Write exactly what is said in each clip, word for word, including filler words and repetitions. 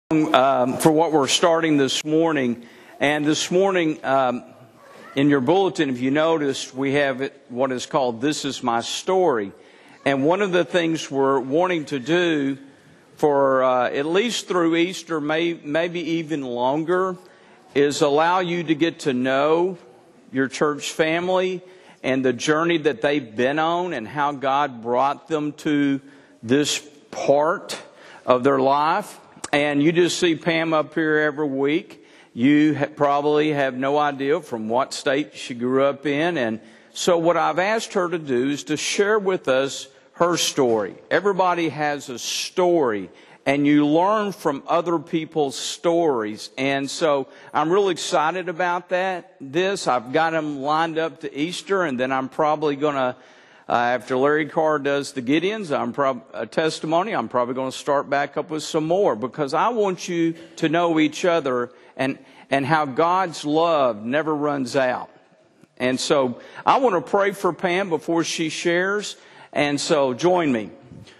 Um, for what we're starting this morning. And this morning, um, in your bulletin, if you noticed, we have it, what is called This Is My Story. And one of the things we're wanting to do for uh, at least through Easter, may, maybe even longer, is allow you to get to know your church family and the journey that they've been on and how God brought them to this part of their life. And you just see Pam up here every week. You ha- probably have no idea from what state she grew up in. And so what I've asked her to do is to share with us her story. Everybody has a story, and you learn from other people's stories. And so I'm really excited about that. This, I've got them lined up to Easter, and then I'm probably going to Uh, after Larry Carr does the Gideons, I'm prob- a testimony, I'm probably going to start back up with some more, because I want you to know each other and, and how God's love never runs out. And so I want to pray for Pam before she shares. And so join me.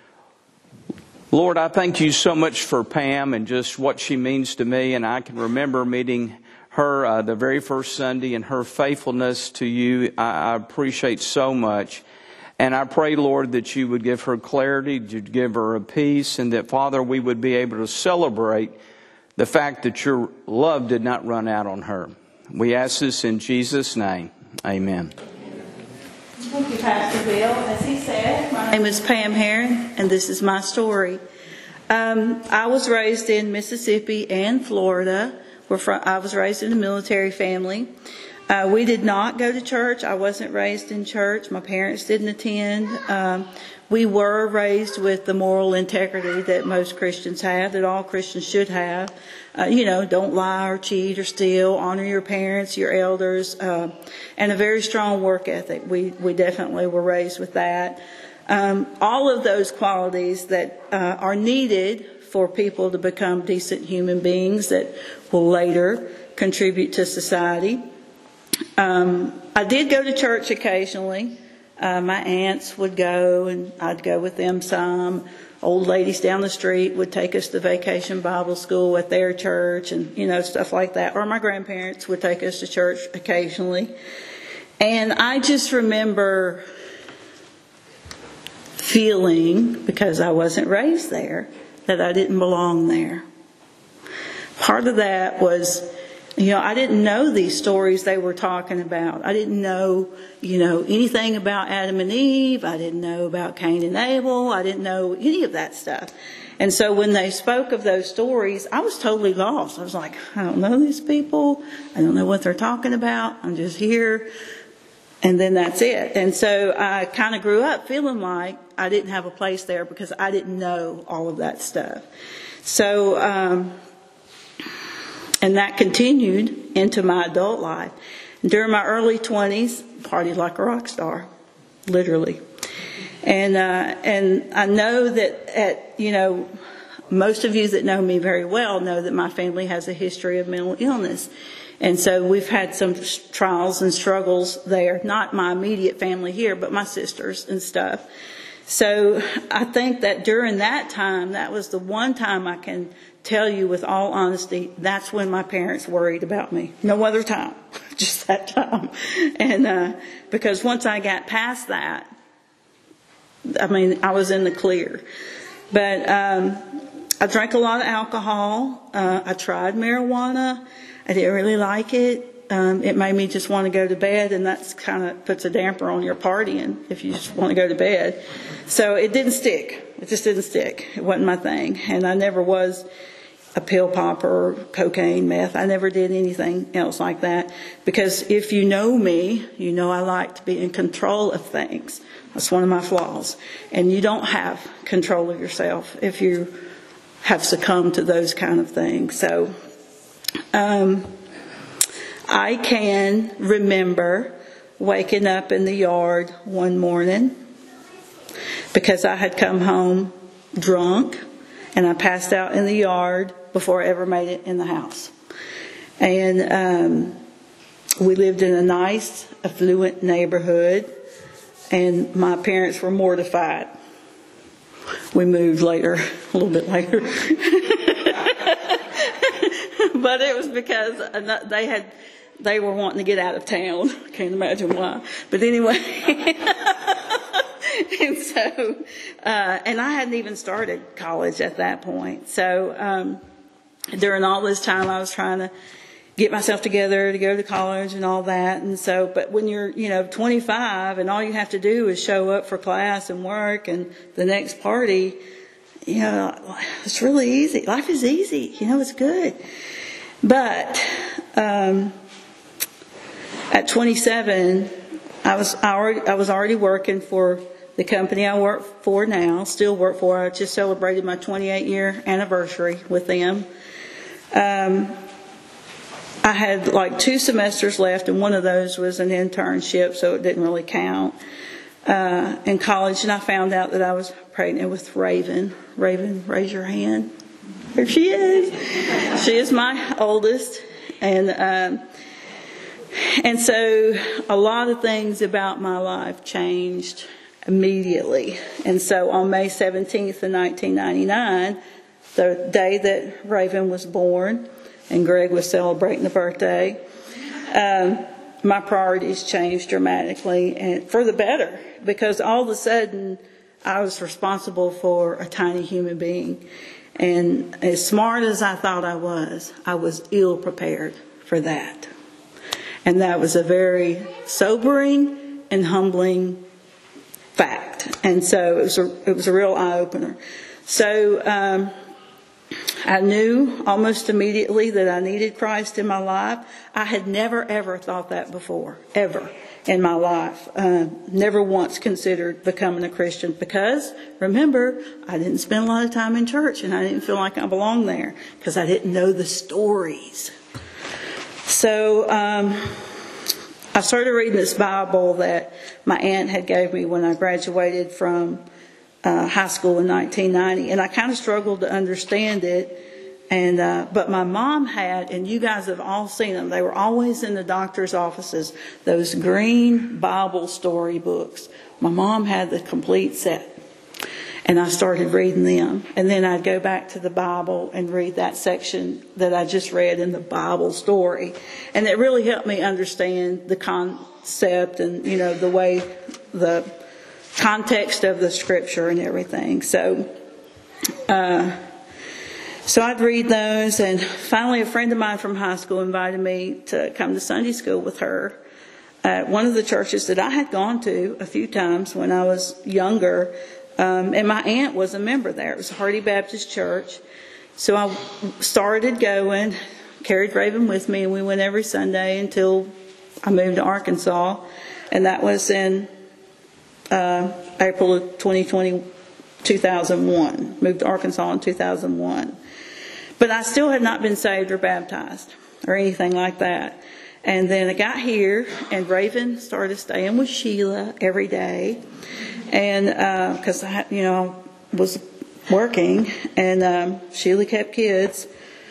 Lord, I thank you so much for Pam and just what she means to me. And I can remember meeting her uh, the very first Sunday, and her faithfulness to you, I, I appreciate so much. And I pray, Lord, that you would give her clarity, you'd give her a peace, and that, Father, we would be able to celebrate the fact that your love did not run out on her. We ask this in Jesus' name. Amen. Thank you, Pastor Bill. As he said, my name is Pam Herron, and this is my story. Um, I was raised in Mississippi and Florida. We're from, I was raised in a military family. Uh, we did not go to church. I wasn't raised in church. My parents didn't attend. Um, we were raised with the moral integrity that most Christians have, that all Christians should have. Uh, you know, don't lie or cheat or steal. Honor your parents, your elders, uh, and a very strong work ethic. We we definitely were raised with that. Um, all of those qualities that uh, are needed for people to become decent human beings that will later contribute to society. Um, I did go to church occasionally. Uh, my aunts would go, and I'd go with them some. Old ladies down the street would take us to Vacation Bible School at their church, and, you know, stuff like that. Or my grandparents would take us to church occasionally. And I just remember feeling, because I wasn't raised there, that I didn't belong there. Part of that was, you know, I didn't know these stories they were talking about. I didn't know, you know, anything about Adam and Eve. I didn't know about Cain and Abel. I didn't know any of that stuff. And so when they spoke of those stories, I was totally lost. I was like, I don't know these people. I don't know what they're talking about. I'm just here. And then that's it. And so I kind of grew up feeling like I didn't have a place there because I didn't know all of that stuff. So, um, And that continued into my adult life. During my early twenties, partied like a rock star, literally. And uh, and I know that at you know, most of you that know me very well know that my family has a history of mental illness, and so we've had some trials and struggles there. Not my immediate family here, but my sisters and stuff. So I think that during that time, that was the one time I can tell you with all honesty, that's when my parents worried about me. No other time, just that time. And uh, because once I got past that, I mean, I was in the clear. But um, I drank a lot of alcohol. Uh, I tried marijuana. I didn't really like it. Um, it made me just want to go to bed, and that's kind of puts a damper on your partying if you just want to go to bed. So it didn't stick. It just didn't stick. It wasn't my thing. And I never was a pill popper, cocaine, meth. I never did anything else like that. Because if you know me, you know I like to be in control of things. That's one of my flaws. And you don't have control of yourself if you have succumbed to those kind of things. So um, I can remember waking up in the yard one morning because I had come home drunk, and I passed out in the yard before I ever made it in the house. And um, we lived in a nice, affluent neighborhood, and my parents were mortified. We moved later, a little bit later. but it was because they had, they were wanting to get out of town. I can't imagine why. But anyway. And so, uh, and I hadn't even started college at that point. So, um, during all this time I was trying to get myself together to go to college and all that. And so, but when you're, you know, twenty-five and all you have to do is show up for class and work and the next party, you know, it's really easy. Life is easy. You know, it's good. But, um, at twenty-seven, I was, I already, I was already working for the company I work for now, still work for. I just celebrated my twenty-eight year anniversary with them. Um, I had like two semesters left, and one of those was an internship, so it didn't really count, uh, in college. And I found out that I was pregnant with Raven. Raven, raise your hand. There she is. She is my oldest. And, um, and so a lot of things about my life changed immediately. And so on May seventeenth of nineteen ninety-nine, the day that Raven was born, and Greg was celebrating the birthday, um, my priorities changed dramatically, and for the better, because all of a sudden I was responsible for a tiny human being. And as smart as I thought I was, I was ill prepared for that. And that was a very sobering and humbling fact. And so it was a, it was a real eye-opener. So um, I knew almost immediately that I needed Christ in my life. I had never, ever thought that before, ever in my life. Uh, never once considered becoming a Christian because, remember, I didn't spend a lot of time in church and I didn't feel like I belonged there because I didn't know the stories. So um, I started reading this Bible that my aunt had gave me when I graduated from uh, high school in nineteen ninety, and I kind of struggled to understand it. And uh, but my mom had, and you guys have all seen them. They were always in the doctor's offices. Those green Bible story books. My mom had the complete set. And I started reading them. And then I'd go back to the Bible and read that section that I just read in the Bible story. And it really helped me understand the concept and, you know, the way, the context of the scripture and everything. So, uh, so I'd read those. And finally, a friend of mine from high school invited me to come to Sunday school with her at one of the churches that I had gone to a few times when I was younger. Um, and my aunt was a member there. It was a Hardy Baptist Church. So I started going, carried Raven with me, and we went every Sunday until I moved to Arkansas. And that was in uh, April of twenty twenty, two thousand one. Moved to Arkansas in two thousand one. But I still had not been saved or baptized or anything like that. And then I got here, and Raven started staying with Sheila every day. And because uh, I, you know, was working, and um, Sheila kept kids,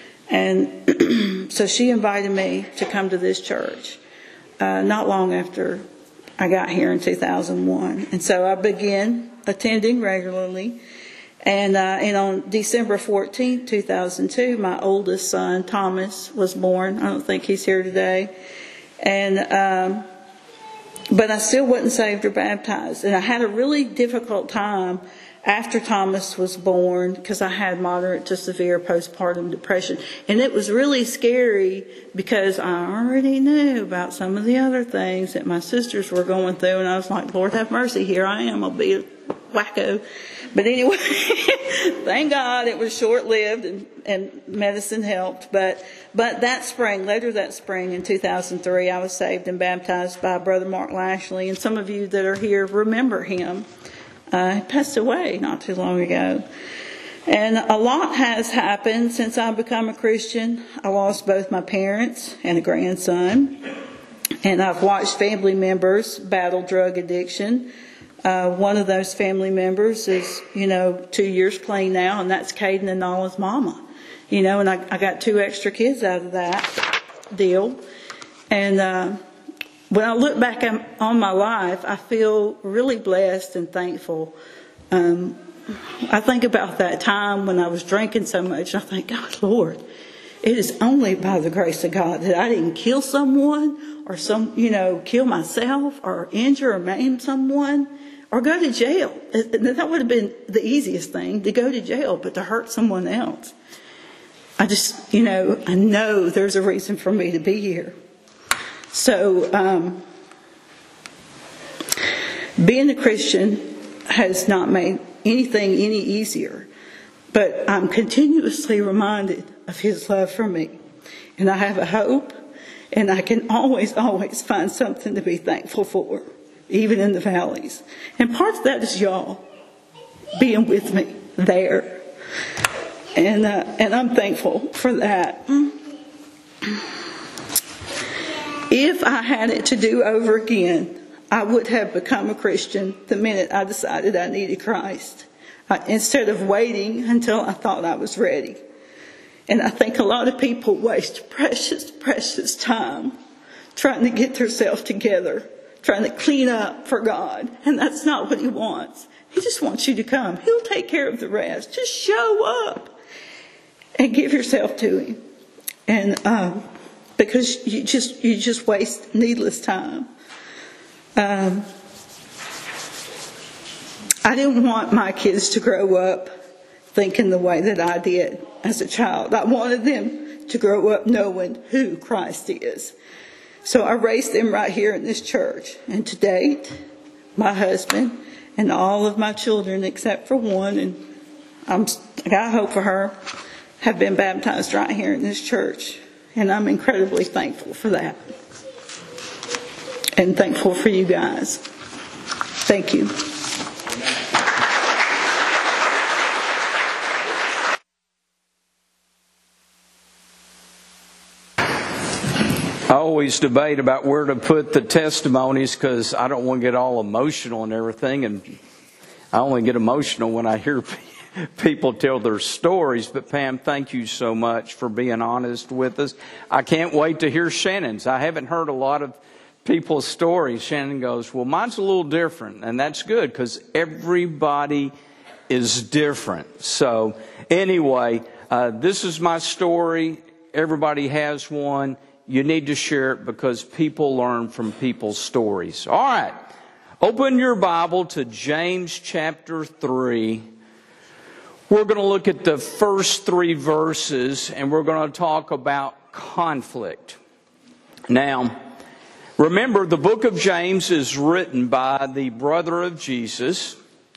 and so she invited me to come to this church. Uh, not long after I got here in two thousand one, and so I began attending regularly. And uh, and on December fourteenth, two thousand two, my oldest son Thomas was born. I don't think he's here today, and. Um, But I still wasn't saved or baptized. And I had a really difficult time after Thomas was born because I had moderate to severe postpartum depression. And it was really scary because I already knew about some of the other things that my sisters were going through. And I was like, Lord have mercy, here I am. I'll be a wacko. But anyway, thank God it was short-lived and, and medicine helped. But but that spring, later that spring in two thousand three, I was saved and baptized by Brother Mark Lashley. And some of you that are here remember him. Uh, he passed away not too long ago. And a lot has happened since I've become a Christian. I lost both my parents and a grandson. And I've watched family members battle drug addiction. Uh, one of those family members is, you know, two years clean now, and that's Caden and Nala's mama. You know, and I, I got two extra kids out of that deal. And uh, when I look back on my life, I feel really blessed and thankful. Um, I think about that time when I was drinking so much, and I think, God, Lord, It is only by the grace of God that I didn't kill someone or some, you know, kill myself or injure or maim someone or go to jail. That would have been the easiest thing, to go to jail, but to hurt someone else. I just, you know, I know there's a reason for me to be here. So, um, being a Christian has not made anything any easier, but I'm continuously reminded of His love for me. And I have a hope, and I can always, always find something to be thankful for, even in the valleys. And part of that is y'all being with me there. And, uh, and I'm thankful for that. If I had it to do over again, I would have become a Christian the minute I decided I needed Christ, uh, instead of waiting until I thought I was ready. And I think a lot of people waste precious, precious time trying to get themselves together, trying to clean up for God. And that's not what He wants. He just wants you to come. He'll take care of the rest. Just show up and give yourself to Him. And um, because you just you just waste needless time. Um, I didn't want my kids to grow up thinking the way that I did as a child. I wanted them to grow up knowing who Christ is. So I raised them right here in this church. And to date, my husband and all of my children, except for one, and I'm, I got hope for her, have been baptized right here in this church. And I'm incredibly thankful for that. And thankful for you guys. Thank you. I always debate about where to put the testimonies because I don't want to get all emotional and everything. And I only get emotional when I hear people tell their stories. But Pam, thank you so much for being honest with us. I can't wait to hear Shannon's. I haven't heard a lot of people's stories. Shannon goes, well, mine's a little different. And that's good because everybody is different. So anyway, uh, this is my story. Everybody has one. You need to share it because people learn from people's stories. All right. Open your Bible to James chapter three. We're going to look at the first three verses and we're going to talk about conflict. Now, remember, the book of James is written by the brother of Jesus,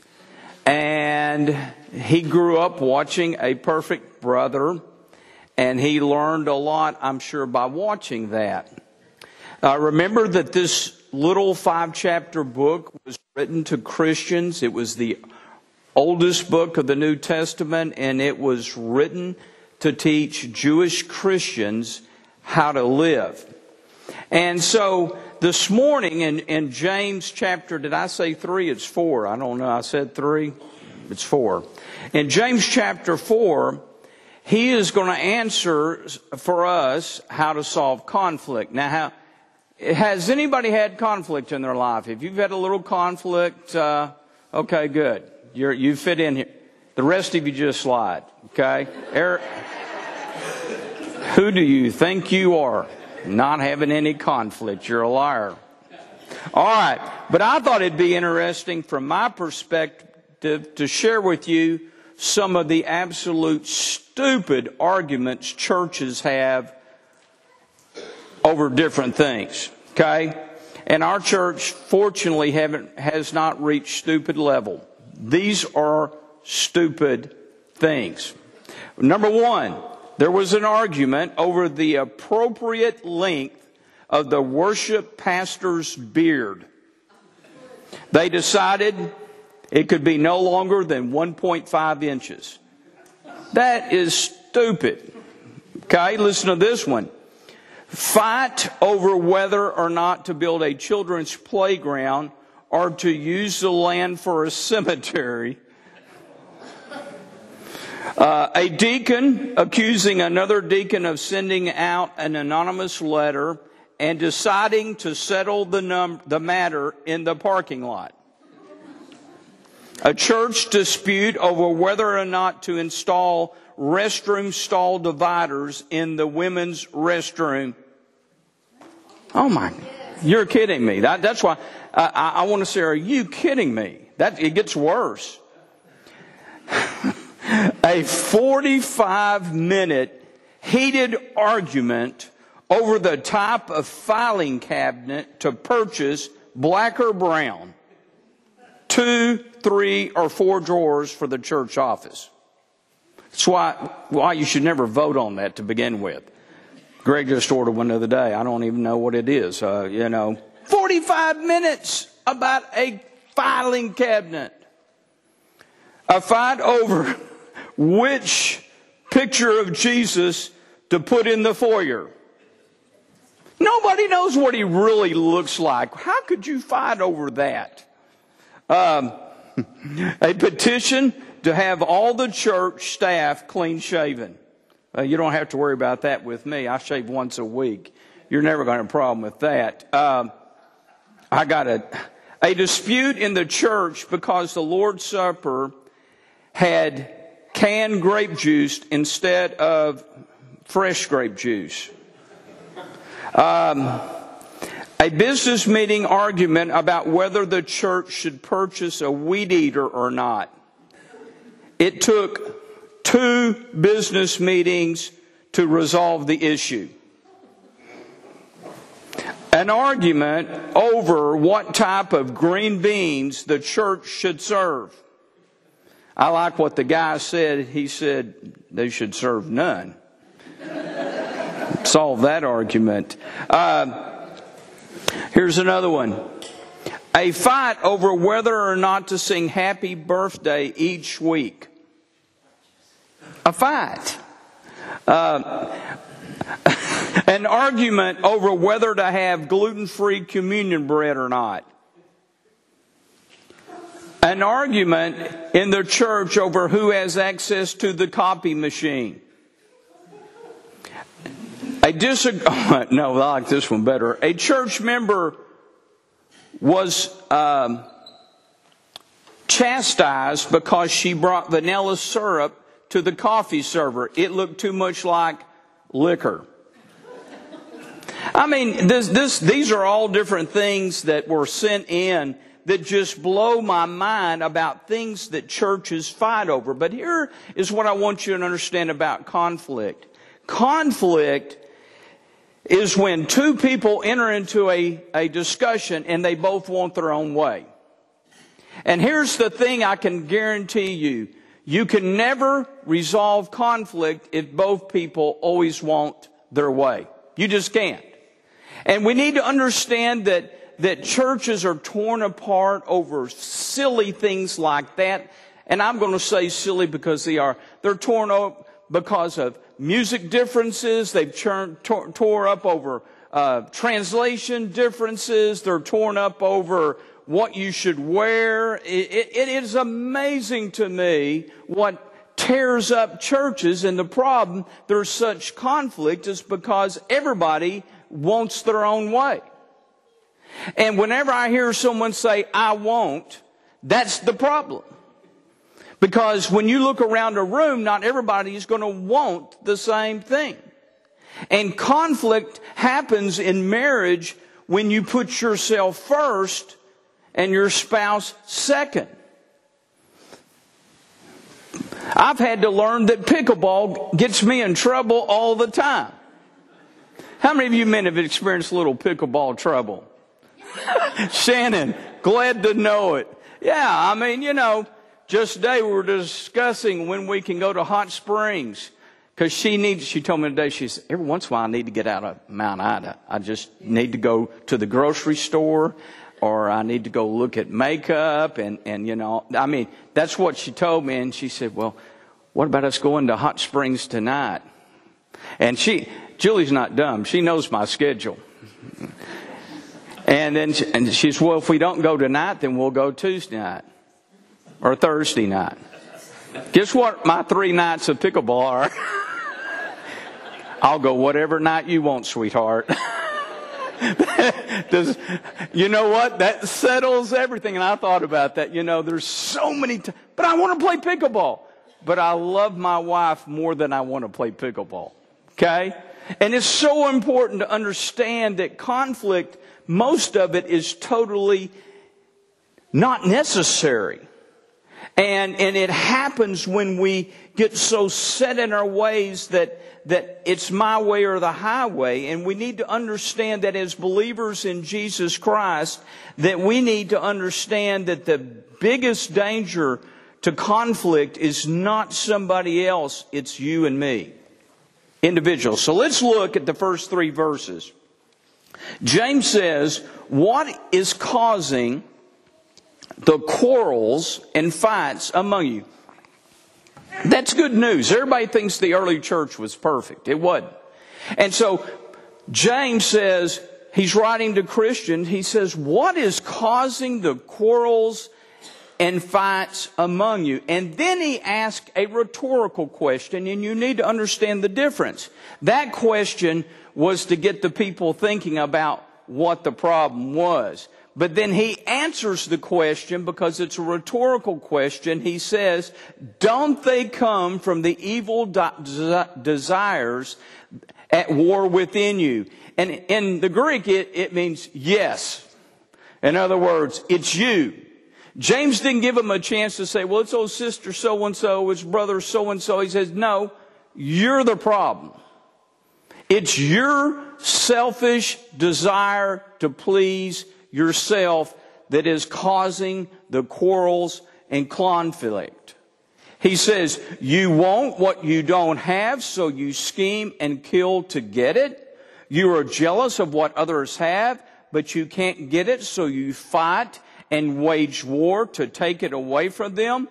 and he grew up watching A Perfect Brother, and he learned a lot, I'm sure, by watching that. Uh, remember that this little five-chapter book was written to Christians. It was the oldest book of the New Testament, and it was written to teach Jewish Christians how to live. And so this morning in, in James chapter, did I say three? It's four. I don't know. I said three. It's four. In James chapter four, he is going to answer for us how to solve conflict. Now, how, has anybody had conflict in their life? If you've had a little conflict, uh, okay, good. You're, you fit in here. The rest of you just slide. Okay? Eric, who do you think you are? Not having any conflict. You're a liar. All right. But I thought it'd be interesting from my perspective to share with you some of the absolute stupid arguments churches have over different things. Okay? And our church, fortunately, haven't, has not reached stupid level. These are stupid things. Number one, there was an argument over the appropriate length of the worship pastor's beard. They decided it could be no longer than one point five inches. That is stupid. Okay, listen to this one. Fight over whether or not to build a children's playground or to use the land for a cemetery. Uh, a deacon accusing another deacon of sending out an anonymous letter and deciding to settle the, num- the matter in the parking lot. A church dispute over whether or not to install restroom stall dividers in the women's restroom. Oh my, you're kidding me. That, that's why uh, I, I want to say, are you kidding me? That, it gets worse. A forty-five minute heated argument over the type of filing cabinet to purchase, black or brown, two, three, or four drawers for the church office. That's why, why you should never vote on that to begin with. Greg just ordered one the other day. I don't even know what it is. Uh, you know, forty-five minutes about a filing cabinet. A fight over which picture of Jesus to put in the foyer. Nobody knows what he really looks like. How could you fight over that? Um, a petition to have all the church staff clean shaven. Uh, you don't have to worry about that with me. I shave once a week. You're never going to have a problem with that. Um, I got a, a dispute in the church because the Lord's Supper had canned grape juice instead of fresh grape juice. Um, a business meeting argument about whether the church should purchase a weed eater or not. It took two business meetings to resolve the issue. An argument over what type of green beans the church should serve. I like what the guy said. He said they should serve none. Solve that argument. Uh, here's another one. A fight over whether or not to sing happy birthday each week. A fight. Uh, an argument over whether to have gluten-free communion bread or not. An argument in the church over who has access to the copy machine. A disag- no, I like this one better. A church member was um, chastised because she brought vanilla syrup to the coffee server. It looked too much like liquor. I mean, this, this, these are all different things that were sent in that just blow my mind about things that churches fight over. But here is what I want you to understand about conflict. Conflict is when two people enter into a, a discussion and they both want their own way. And here's the thing I can guarantee you. You can never resolve conflict if both people always want their way. You just can't. And we need to understand that that churches are torn apart over silly things like that. And I'm going to say silly because they are. They're torn up because of music differences. They've turned, tore, tore up over uh, translation differences. They're torn up over what you should wear. It, it, it is amazing to me what tears up churches. And the problem there's such conflict is because everybody wants their own way. And whenever I hear someone say, I won't, that's the problem. Because when you look around a room, not everybody is going to want the same thing. And conflict happens in marriage when you put yourself first and your spouse second. I've had to learn that pickleball gets me in trouble all the time. How many of you men have experienced a little pickleball trouble? Shannon, glad to know it. Yeah, I mean, you know, just today we were discussing when we can go to Hot Springs. Because she needs, she told me today, she said, every once in a while I need to get out of Mount Ida. I just need to go to the grocery store, or I need to go look at makeup. And, and you know, I mean, that's what she told me. And she said, well, what about us going to Hot Springs tonight? And she, Julie's not dumb. She knows my schedule. And then she, and she says, well, if we don't go tonight, then we'll go Tuesday night or Thursday night. Guess what my three nights of pickleball are? I'll go whatever night you want, sweetheart. Does, you know what? That settles everything. And I thought about that. You know, there's so many times. But I want to play pickleball. but I love my wife more than I want to play pickleball. Okay? And it's so important to understand that conflict, most of it is totally not necessary. And, and it happens when we get so set in our ways that, that it's my way or the highway. And we need to understand that as believers in Jesus Christ, that we need to understand that the biggest danger to conflict is not somebody else, it's you and me. Individuals. So let's look at the first three verses. James says, what is causing the quarrels and fights among you? That's good news. Everybody thinks the early church was perfect. It wasn't. And so James says, he's writing to Christians, he says, what is causing the quarrels and fights among you? And then he asks a rhetorical question, and you need to understand the difference. That question was to get the people thinking about what the problem was. But then he answers the question because it's a rhetorical question. He says, don't they come from the evil de- desires at war within you? And in the Greek, it, it means yes. In other words, it's you. James didn't give him a chance to say, well, it's old sister so-and-so, it's brother so-and-so. He says, no, you're the problem. It's your selfish desire to please yourself that is causing the quarrels and conflict. He says, you want what you don't have, so you scheme and kill to get it. You are jealous of what others have, but you can't get it, so you fight and wage war to take it away from them.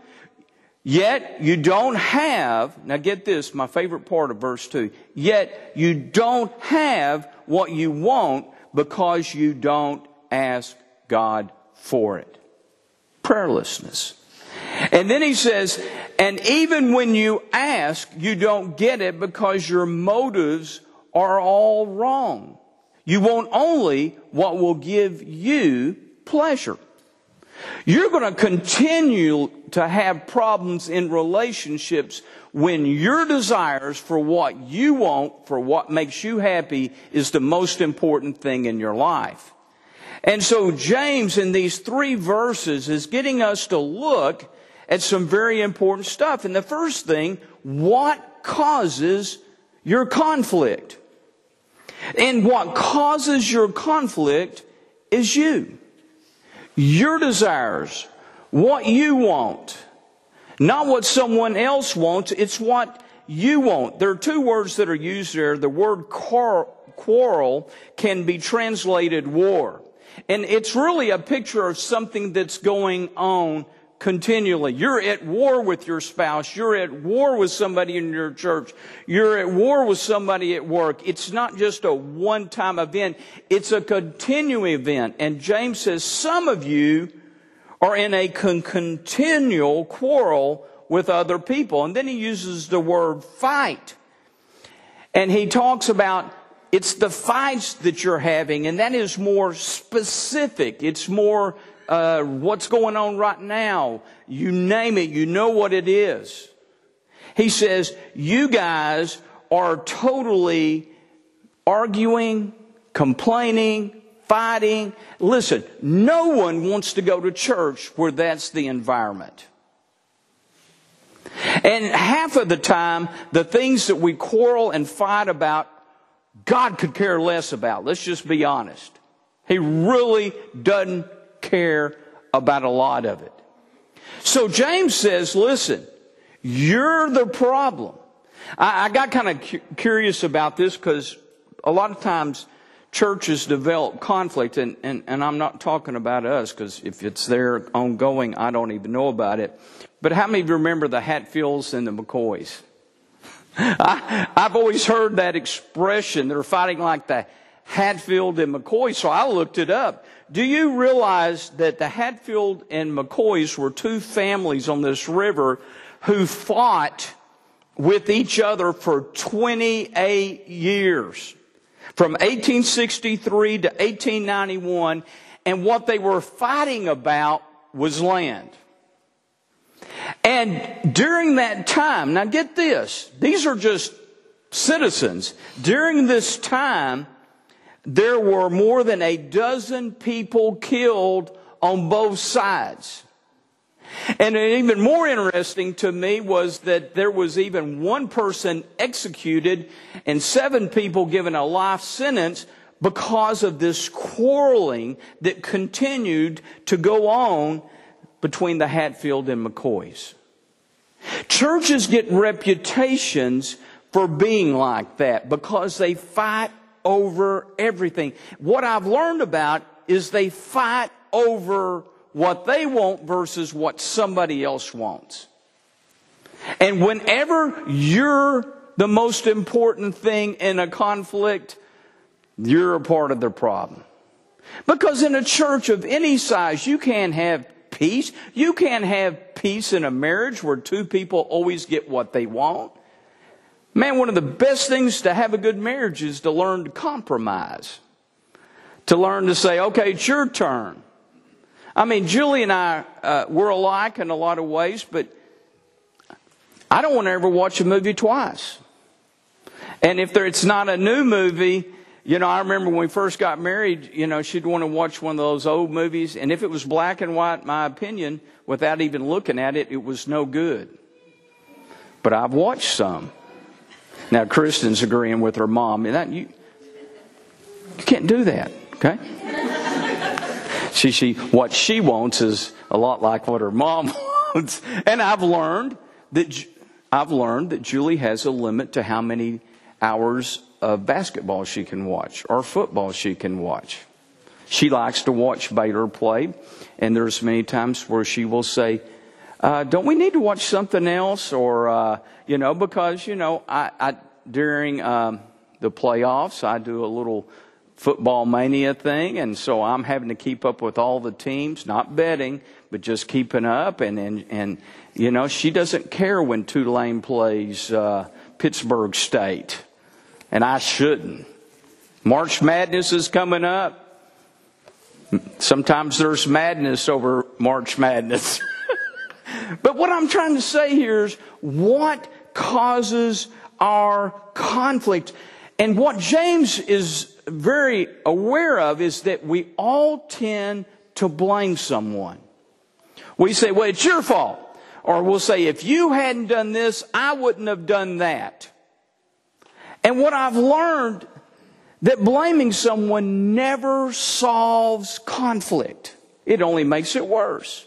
Yet you don't have, now get this, my favorite part of verse two. Yet you don't have what you want because you don't ask God for it. Prayerlessness. And then he says, and even when you ask, you don't get it because your motives are all wrong. You want only what will give you pleasure. You're going to continue to have problems in relationships when your desires for what you want, for what makes you happy, is the most important thing in your life. And so James in these three verses is getting us to look at some very important stuff. And the first thing, what causes your conflict? And what causes your conflict is you. Your desires, what you want, not what someone else wants, it's what you want. There are two words that are used there. The word quarrel can be translated war. And it's really a picture of something that's going on continually. You're at war with your spouse. You're at war with somebody in your church. You're at war with somebody at work. It's not just a one-time event. It's a continuing event. And James says some of you are in a con- continual quarrel with other people. And then he uses the word fight. And he talks about it's the fights that you're having, and that is more specific. It's more uh, what's going on right now. You name it, you know what it is. He says, you guys are totally arguing, complaining, fighting. Listen, no one wants to go to church where that's the environment. And half of the time, the things that we quarrel and fight about, God could care less about. Let's just be honest. He really doesn't care about a lot of it. So James says, listen, you're the problem. I, I got kind of cu- curious about this because a lot of times churches develop conflict, and, and, and I'm not talking about us because if it's there ongoing, I don't even know about it. But how many of you remember the Hatfields and the McCoys? I, I've always heard that expression. They're fighting like the Hatfield and McCoy. So I looked it up. Do you realize that the Hatfield and McCoys were two families on this river who fought with each other for twenty-eight years? From eighteen sixty-three to eighteen ninety-one. And what they were fighting about was land. And during that time, now get this, these are just citizens. During this time, there were more than a dozen people killed on both sides. And even more interesting to me was that there was even one person executed and seven people given a life sentence because of this quarreling that continued to go on between the Hatfield and McCoys. Churches get reputations for being like that because they fight over everything. What I've learned about is they fight over what they want versus what somebody else wants. And whenever you're the most important thing in a conflict, you're a part of the problem. Because in a church of any size, you can't have peace. You can't have peace in a marriage where two people always get what they want. Man, one of the best things to have a good marriage is to learn to compromise. To learn to say, okay, it's your turn. I mean, Julie and I, uh, we're alike in a lot of ways, but I don't want to ever watch a movie twice. And if there, it's not a new movie, you know, I remember when we first got married, you know, she'd want to watch one of those old movies. And if it was black and white, my opinion, without even looking at it, it was no good. But I've watched some. Now, Kristen's agreeing with her mom. And that, you, you can't do that, okay? She, she, what she wants is a lot like what her mom wants. And I've learned that I've learned that Julie has a limit to how many hours of basketball she can watch or football she can watch. She likes to watch Baylor play, and there's many times where she will say, uh, "Don't we need to watch something else?" Or uh, you know, because you know, I, I during um, the playoffs, I do a little football mania thing, and so I'm having to keep up with all the teams, not betting, but just keeping up. And and, and you know, she doesn't care when Tulane plays uh, Pittsburgh State, and I shouldn't. March Madness is coming up. Sometimes there's madness over March Madness. But what I'm trying to say here is what causes our conflict. And what James is very aware of is that we all tend to blame someone. We say, well, it's your fault. Or we'll say, if you hadn't done this, I wouldn't have done that. And what I've learned, that blaming someone never solves conflict. It only makes it worse.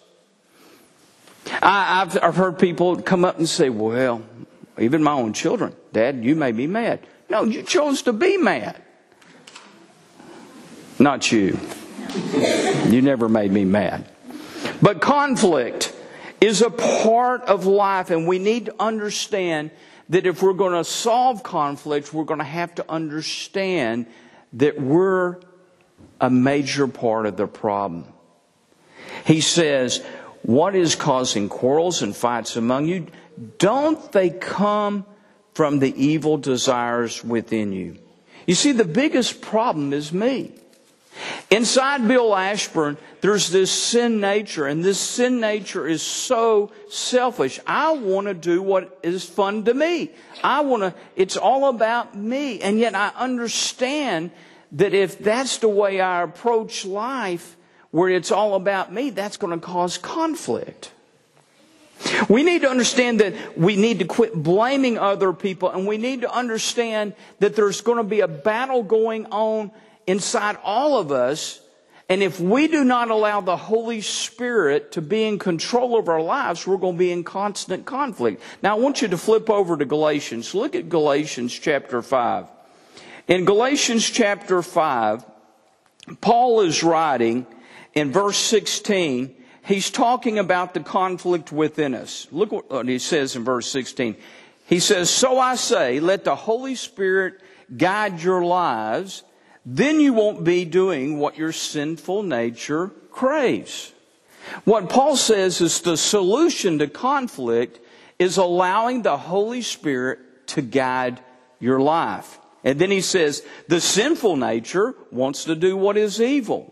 I, I've, I've heard people come up and say, well, even my own children, Dad, you made me mad. No, you chose to be mad. Not you. You never made me mad. But conflict is a part of life, and we need to understand that if we're going to solve conflict, we're going to have to understand that we're a major part of the problem. He says, what is causing quarrels and fights among you? Don't they come from the evil desires within you? You see, the biggest problem is me. Inside Bill Ashburn, there's this sin nature, and this sin nature is so selfish. I want to do what is fun to me. I want to, it's all about me. And yet I understand that if that's the way I approach life, where it's all about me, that's going to cause conflict. We need to understand that we need to quit blaming other people, and we need to understand that there's going to be a battle going on inside all of us. And if we do not allow the Holy Spirit to be in control of our lives, we're going to be in constant conflict. Now, I want you to flip over to Galatians. Look at Galatians chapter five. In Galatians chapter five, Paul is writing in verse sixteen. He's talking about the conflict within us. Look what he says in verse sixteen. He says, so I say, let the Holy Spirit guide your lives. Then you won't be doing what your sinful nature craves. What Paul says is the solution to conflict is allowing the Holy Spirit to guide your life. And then he says, the sinful nature wants to do what is evil.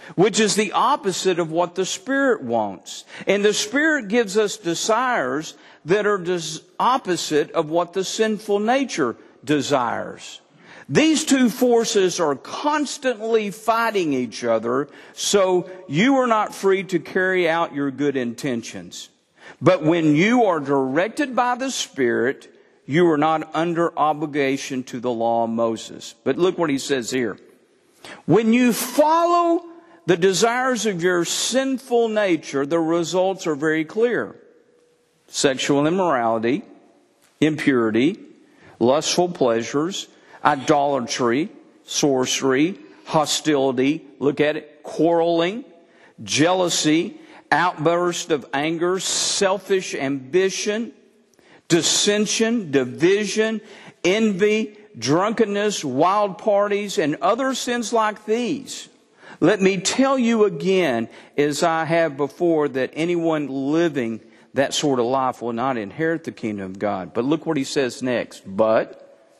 which is the opposite of what the Spirit wants. And the Spirit gives us desires that are des- opposite of what the sinful nature desires. These two forces are constantly fighting each other, so you are not free to carry out your good intentions. But when you are directed by the Spirit, you are not under obligation to the law of Moses. But look what he says here. When you follow the desires of your sinful nature, the results are very clear. Sexual immorality, impurity, lustful pleasures, idolatry, sorcery, hostility, look at it, quarreling, jealousy, outburst of anger, selfish ambition, dissension, division, envy, drunkenness, wild parties, and other sins like these. Let me tell you again, as I have before, that anyone living that sort of life will not inherit the kingdom of God. But look what he says next. But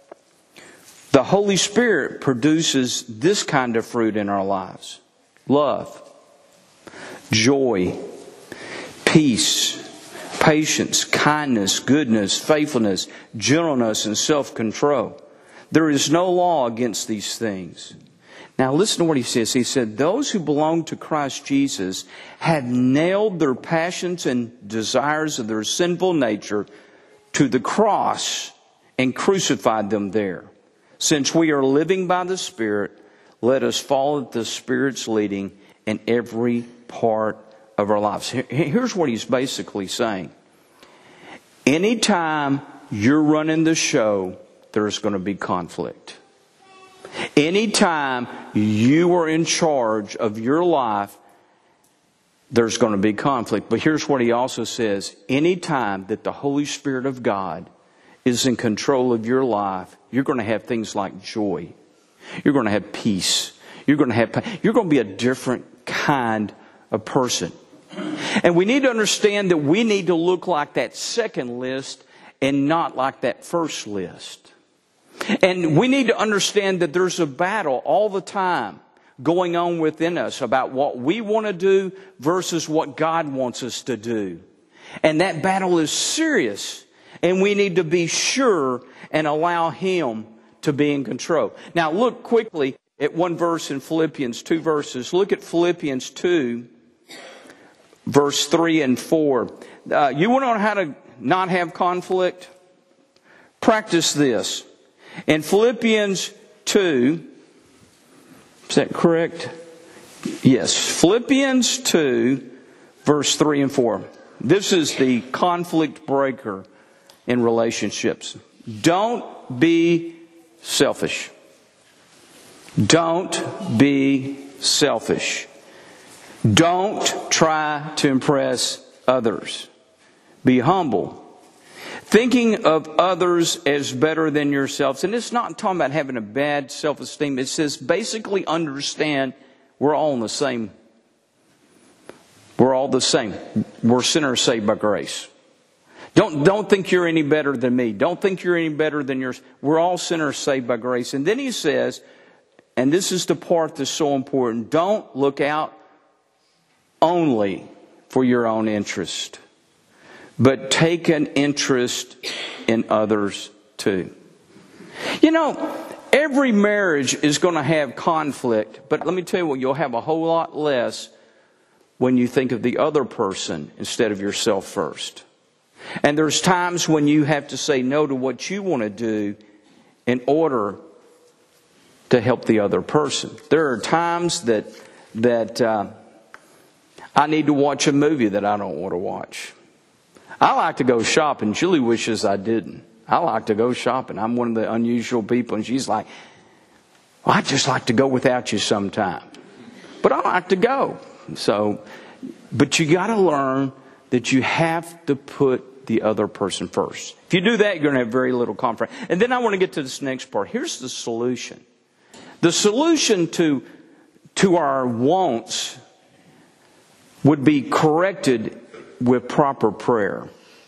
the Holy Spirit produces this kind of fruit in our lives. Love, joy, peace, patience, kindness, goodness, faithfulness, gentleness, and self-control. There is no law against these things. Now listen to what he says. He said, those who belong to Christ Jesus have nailed their passions and desires of their sinful nature to the cross and crucified them there. Since we are living by the Spirit, let us follow the Spirit's leading in every part of our lives. Here's what he's basically saying. Anytime you're running the show, there's going to be conflict. Anytime you are in charge of your life, there's going to be conflict. But here's what he also says. Anytime that the Holy Spirit of God is in control of your life, you're going to have things like joy. You're going to have peace. You're going to have, you're going to be a different kind of person. And we need to understand that we need to look like that second list and not like that first list. And we need to understand that there's a battle all the time going on within us about what we want to do versus what God wants us to do. And that battle is serious. And we need to be sure and allow Him to be in control. Now look quickly at one verse in Philippians, two verses. Look at Philippians two, verse three and four. Uh, you want to know how to not have conflict? Practice this. In Philippians two, is that correct? Yes. Philippians two, verse three and four. This is the conflict breaker in relationships. Don't be selfish. Don't be selfish. Don't try to impress others. Be humble. Thinking of others as better than yourselves. And it's not talking about having a bad self-esteem. It says basically understand we're all in the same. We're all the same. We're sinners saved by grace. Don't, don't think you're any better than me. Don't think you're any better than yours. We're all sinners saved by grace. And then he says, and this is the part that's so important, don't look out only for your own interest, but take an interest in others too. You know, every marriage is going to have conflict, but let me tell you what, you'll have a whole lot less when you think of the other person instead of yourself first. And there's times when you have to say no to what you want to do in order to help the other person. There are times that that uh, I need to watch a movie that I don't want to watch. I like to go shopping. Julie wishes I didn't. I like to go shopping. I'm one of the unusual people. And she's like, well, I'd just like to go without you sometime. But I like to go. So, but you got to learn that you have to put the other person first. If you do that, you're going to have very little conflict. And then I want to get to this next part. Here's the solution. The solution to, to our wants would be corrected with proper prayer.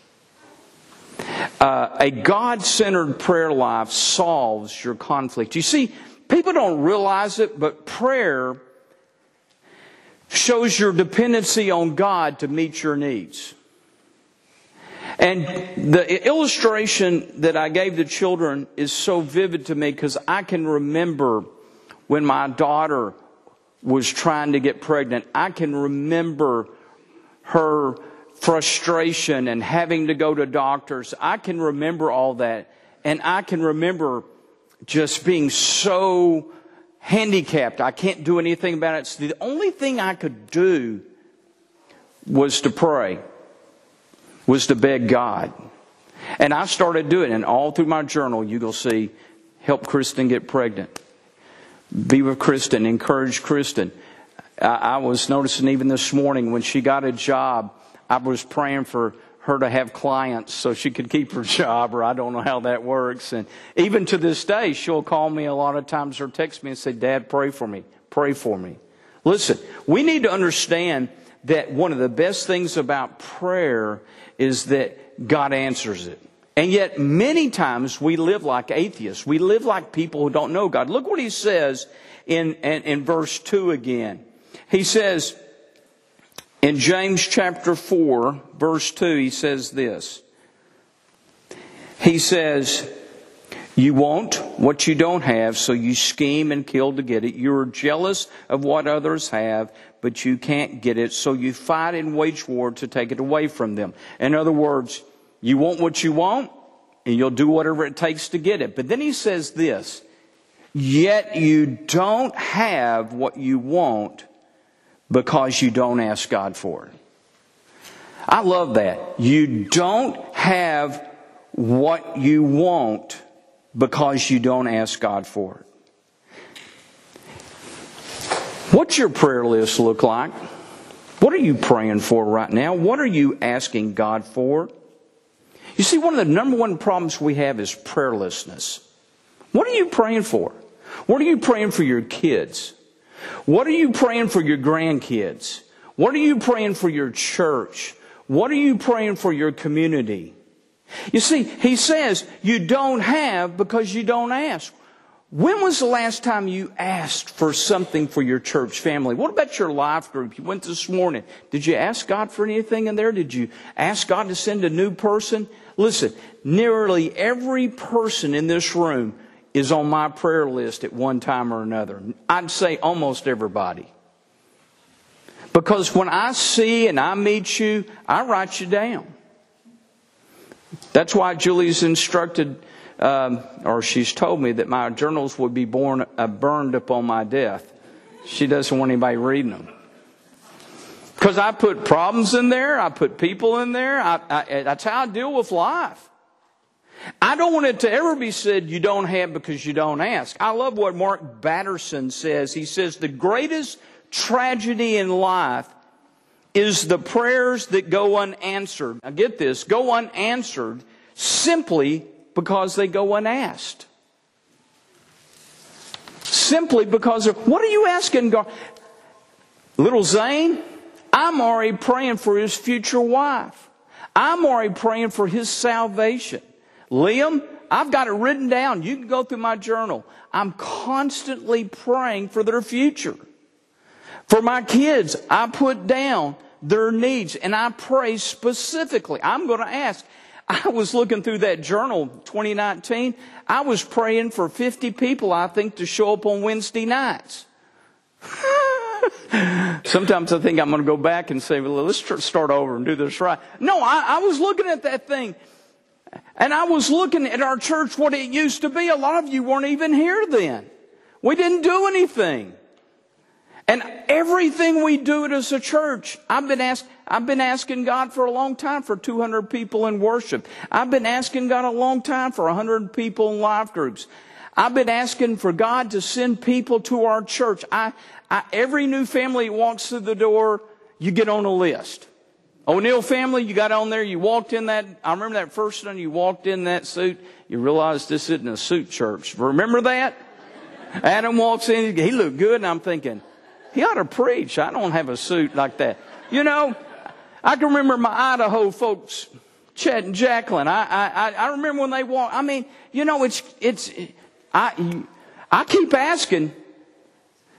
Uh, a God-centered prayer life solves your conflict. You see, people don't realize it, but prayer shows your dependency on God to meet your needs. And the illustration that I gave the children is so vivid to me because I can remember when my daughter was trying to get pregnant. I can remember her frustration and having to go to doctors. I can remember all that. And I can remember just being so handicapped. I can't do anything about it. So the only thing I could do was to pray. Was to beg God. And I started doing it. And all through my journal, you'll see, help Kristen get pregnant. Be with Kristen. Encourage Kristen. I, I was noticing even this morning when she got a job, I was praying for her to have clients so she could keep her job, or I don't know how that works. And even to this day, she'll call me a lot of times or text me and say, Dad, pray for me. Pray for me. Listen, we need to understand that one of the best things about prayer is that God answers it. And yet many times we live like atheists. We live like people who don't know God. Look what he says in, in, in verse two again. He says in James chapter four, verse two, he says this. He says, you want what you don't have, so you scheme and kill to get it. You're jealous of what others have, but you can't get it, so you fight and wage war to take it away from them. In other words, you want what you want, and you'll do whatever it takes to get it. But then he says this, yet you don't have what you want because you don't ask God for it. I love that. You don't have what you want because you don't ask God for it. What's your prayer list look like? What are you praying for right now? What are you asking God for? You see, one of the number one problems we have is prayerlessness. What are you praying for? What are you praying for your kids? What are you praying for your grandkids? What are you praying for your church? What are you praying for your community? You see, he says you don't have because you don't ask. When was the last time you asked for something for your church family? What about your life group? You went this morning. Did you ask God for anything in there? Did you ask God to send a new person? Listen, nearly every person in this room is on my prayer list at one time or another. I'd say almost everybody. Because when I see and I meet you, I write you down. That's why Julie's instructed, um, or she's told me that my journals would be born, uh, burned upon my death. She doesn't want anybody reading them. Because I put problems in there. I put people in there. I, I, that's how I deal with life. I don't want it to ever be said you don't have because you don't ask. I love what Mark Batterson says. He says the greatest tragedy in life is the prayers that go unanswered. Now get this, go unanswered simply because they go unasked. Simply because of, what are you asking God? Little Zane, I'm already praying for his future wife. I'm already praying for his salvation. Liam, I've got it written down. You can go through my journal. I'm constantly praying for their future. For my kids, I put down their needs and I pray specifically. I'm going to ask. I was looking through that journal, twenty nineteen. I was praying for fifty people, I think, to show up on Wednesday nights. Sometimes I think I'm going to go back and say, well, let's start over and do this right. No, I, I was looking at that thing. And I was looking at our church, what it used to be. A lot of you weren't even here then. We didn't do anything. And everything we do as a church, I've been asked, I've been asking God for a long time for two hundred people in worship. I've been asking God a long time for one hundred people in life groups. I've been asking for God to send people to our church. I, I, every new family that walks through the door, you get on a list. O'Neill family, you got on there, you walked in that, I remember that first time you walked in that suit, you realized this isn't a suit church. Remember that? Adam walks in, he looked good, and I'm thinking, he ought to preach. I don't have a suit like that. You know, I can remember my Idaho folks, Chet and Jacqueline. I, I, I remember when they walked. I mean, you know, it's, it's, I, I keep asking,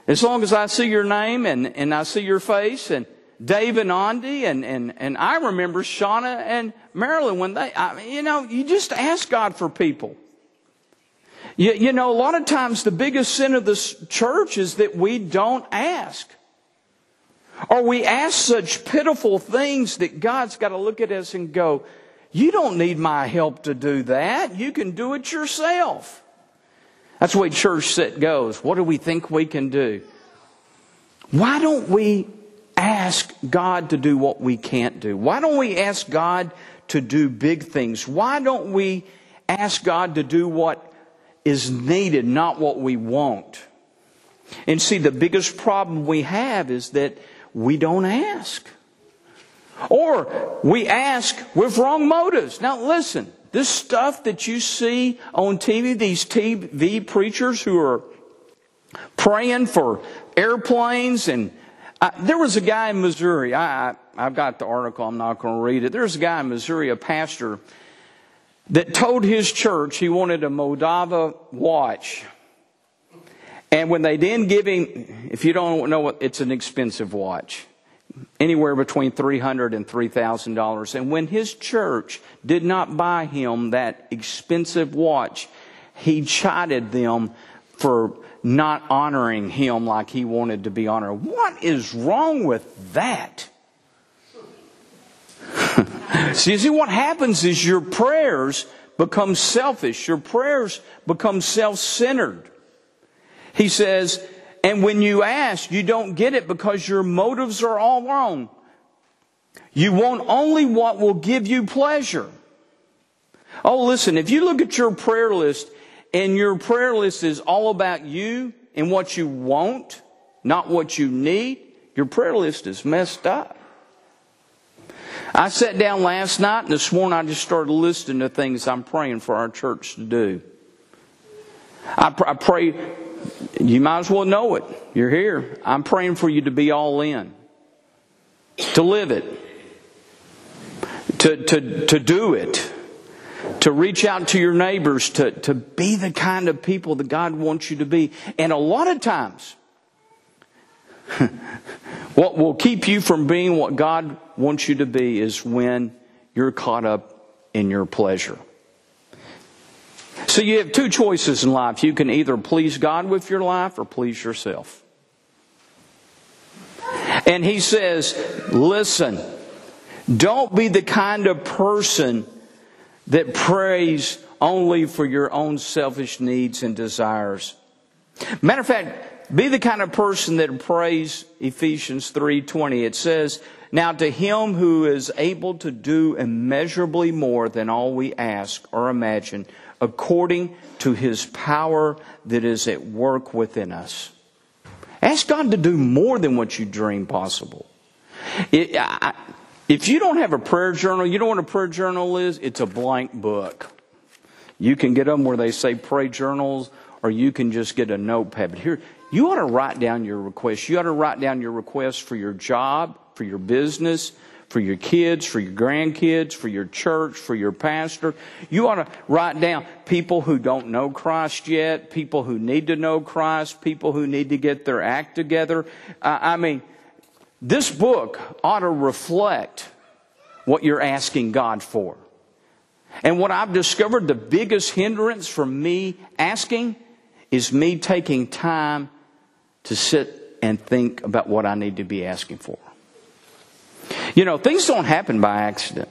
As long as I see your name and, and I see your face, and Dave and Andy, and, and, and I remember Shauna and Marilyn when they, I, you know, you just ask God for people. You, you know, a lot of times the biggest sin of this church is that we don't ask. Or we ask such pitiful things that God's got to look at us and go, you don't need my help to do that. You can do it yourself. That's the way church set goes. What do we think we can do? Why don't we ask God to do what we can't do? Why don't we ask God to do big things? Why don't we ask God to do what is needed, not what we want? And see, the biggest problem we have is that we don't ask. Or we ask with wrong motives. Now listen, this stuff that you see on T V, these T V preachers who are praying for airplanes, and uh, there was a guy in Missouri. I, I, I've got the article. I'm not going to read it. There's a guy in Missouri, a pastor, that told his church he wanted a Moldova watch. And when they didn't give him, if you don't know what, it's an expensive watch. Anywhere between three hundred dollars and three thousand dollars. And when his church did not buy him that expensive watch, he chided them for not honoring him like he wanted to be honored. What is wrong with that? See, you see, what happens is your prayers become selfish. Your prayers become self-centered. He says, and when you ask, you don't get it because your motives are all wrong. You want only what will give you pleasure. Oh, listen, if you look at your prayer list and your prayer list is all about you and what you want, not what you need, your prayer list is messed up. I sat down last night and this morning I just started listing the things I'm praying for our church to do. I, pr- I pray... You might as well know it. You're here. I'm praying for you to be all in. To live it. To, to, to do it. To reach out to your neighbors. To, to be the kind of people that God wants you to be. And a lot of times, what will keep you from being what God wants you to be is when you're caught up in your pleasure. So you have two choices in life. You can either please God with your life or please yourself. And he says, listen, don't be the kind of person that prays only for your own selfish needs and desires. Matter of fact, be the kind of person that prays Ephesians three twenty. It says, now to him who is able to do immeasurably more than all we ask or imagine, according to his power that is at work within us. Ask God to do more than what you dream possible. It, I, if you don't have a prayer journal, you know what a prayer journal is? It's a blank book. You can get them where they say pray journals, or you can just get a notepad. But here, you ought to write down your requests. You ought to write down your requests for your job, for your business, for your kids, for your grandkids, for your church, for your pastor. You ought to write down people who don't know Christ yet, people who need to know Christ, people who need to get their act together. Uh, I mean, this book ought to reflect what you're asking God for. And what I've discovered, the biggest hindrance from me asking is me taking time to sit and think about what I need to be asking for. You know, things don't happen by accident.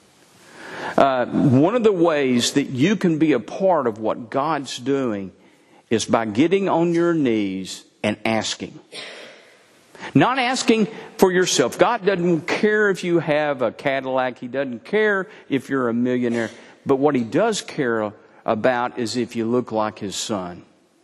Uh, one of the ways that you can be a part of what God's doing is by getting on your knees and asking. Not asking for yourself. God doesn't care if you have a Cadillac. He doesn't care if you're a millionaire. But what He does care about is if you look like His Son.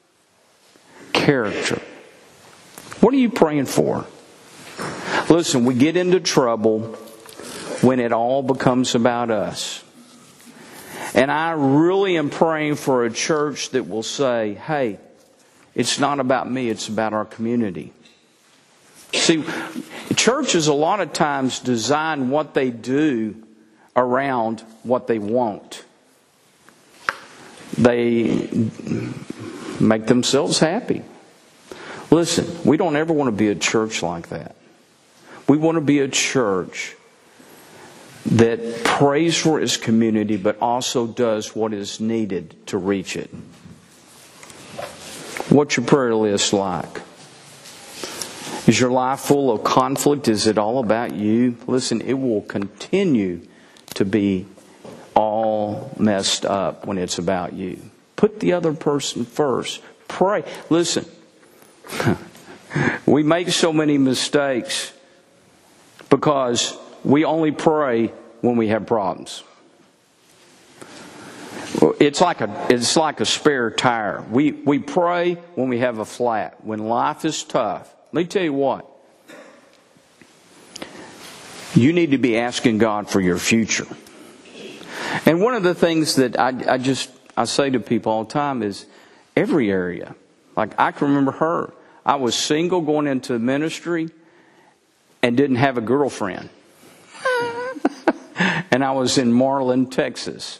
Character. What are you praying for? Listen, we get into trouble when it all becomes about us. And I really am praying for a church that will say, hey, it's not about me, it's about our community. See, churches a lot of times design what they do around what they want. They make themselves happy. Listen, we don't ever want to be a church like that. We want to be a church that prays for its community, but also does what is needed to reach it. What's your prayer list like? Is your life full of conflict? Is it all about you? Listen, it will continue to be all messed up when it's about you. Put the other person first. Pray. Listen, we make so many mistakes because we only pray when we have problems. It's like a it's like a spare tire. We we pray when we have a flat. When life is tough. Let me tell you what. You need to be asking God for your future. And one of the things that I, I just I say to people all the time is every area. Like I can remember her. I was single going into ministry and didn't have a girlfriend. And I was in Marlin, Texas.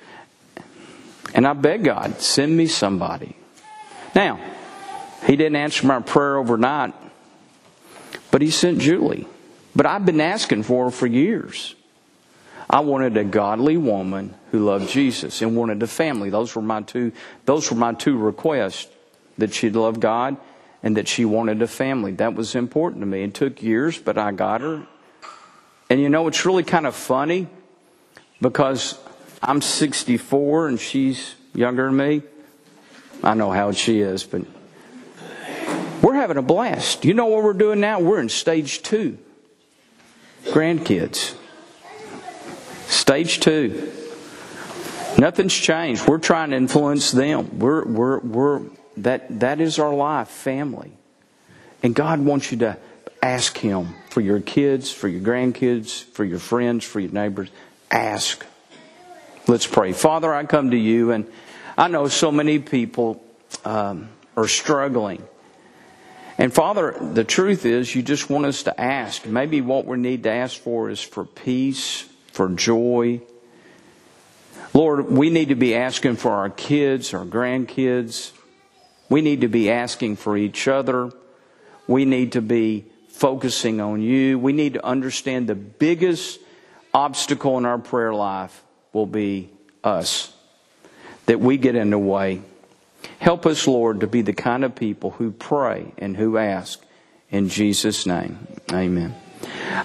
And I begged God, send me somebody. Now, He didn't answer my prayer overnight, but He sent Julie. But I've been asking for her for years. I wanted a godly woman who loved Jesus and wanted a family. Those were my two, those were my two requests, that she'd love God and that she wanted a family. That was important to me. It took years, but I got her. And you know, it's really kind of funny because I'm sixty-four and she's younger than me. I know how she is, but we're having a blast. You know what we're doing now? We're in stage two. Grandkids. Stage two. Nothing's changed. We're trying to influence them. We're we're we're that that is our life, family. And God wants you to ask Him for your kids, for your grandkids, for your friends, for your neighbors. Ask. Let's pray. Father, I come to you, and I know so many people um, are struggling. And Father, the truth is, you just want us to ask. Maybe what we need to ask for is for peace, for joy. Lord, we need to be asking for our kids, our grandkids. We need to be asking for each other. We need to be focusing on you. We need to understand the biggest obstacle in our prayer life will be us, that we get in the way. Help us, Lord, to be the kind of people who pray and who ask. In Jesus' name, amen.